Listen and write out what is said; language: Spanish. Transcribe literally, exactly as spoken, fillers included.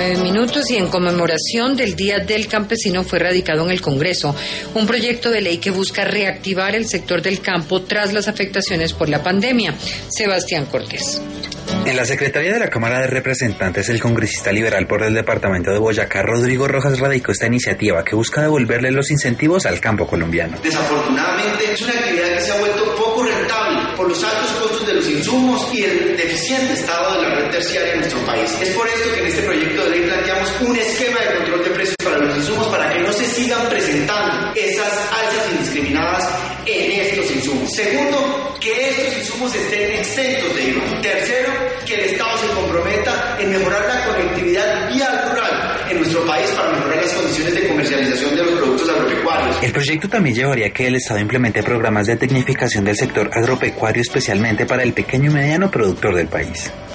Minutos y en conmemoración del Día del Campesino fue radicado en el Congreso un proyecto de ley que busca reactivar el sector del campo tras las afectaciones por la pandemia. Sebastián Cortés. En la Secretaría de la Cámara de Representantes, el congresista liberal por el departamento de Boyacá, Rodrigo Rojas, radicó esta iniciativa que busca devolverle los incentivos al campo colombiano. Desafortunadamente, es una actividad que se ha vuelto poco rentable por los altos costos de los insumos y el deficiente estado de la red terciaria en nuestro país. Es por esto que en este proyecto de ley planteamos un esquema de control de precios para los insumos para que no se sigan presentando esas alzas indiscriminadas en estos insumos. Segundo, que estos insumos estén exentos de I V A. Tercero, que el Estado se comprometa en mejorar la conectividad vial rural en nuestro país para mejorar las condiciones de comercialización de los productos agropecuarios. El proyecto también llevaría a que el Estado implemente programas de tecnificación del sector agropecuario, especialmente para el pequeño y mediano productor del país.